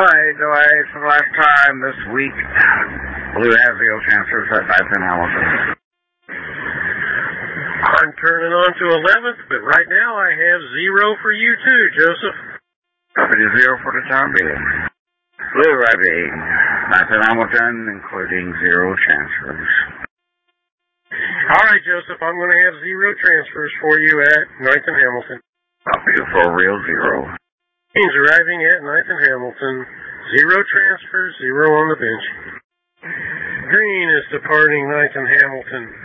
Alright, delay for the last time this week. Blue has zero transfers at 9th and Hamilton. I'm turning on to 11th, but right now I have 0 for you too, Joseph. Copy to 0 for the time being. Blue arriving 9th and Hamilton, including 0 transfers. Alright, Joseph, I'm going to have 0 transfers for you at 9th and Hamilton. Copy for real 0. He's arriving at 9th and Hamilton. 0 transfers, 0 on the bench. Green is departing 9th and Hamilton.